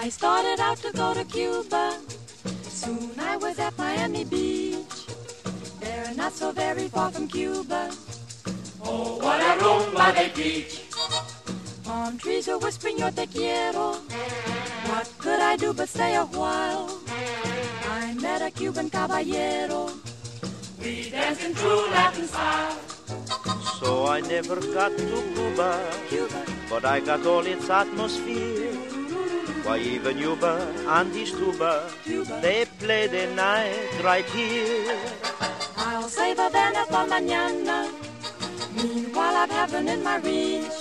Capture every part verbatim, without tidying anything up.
started out to go to Cuba. Soon I was at Miami Beach. They're not so very far from Cuba. Oh, what a rumba they teach. Palm trees are whispering yo te quiero. What could I do but stay a while? I met a Cuban caballero. We danced in true Latin style. So I never got to Cuba, Cuba, but I got all its atmosphere. Why, even Yuba and his tuba, Cuba. they play the night right here. I'll save Havana for mañana. Meanwhile I've heaven in my reach.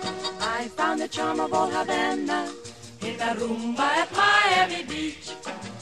I found the charm of old Havana In the rumba at Miami Beach.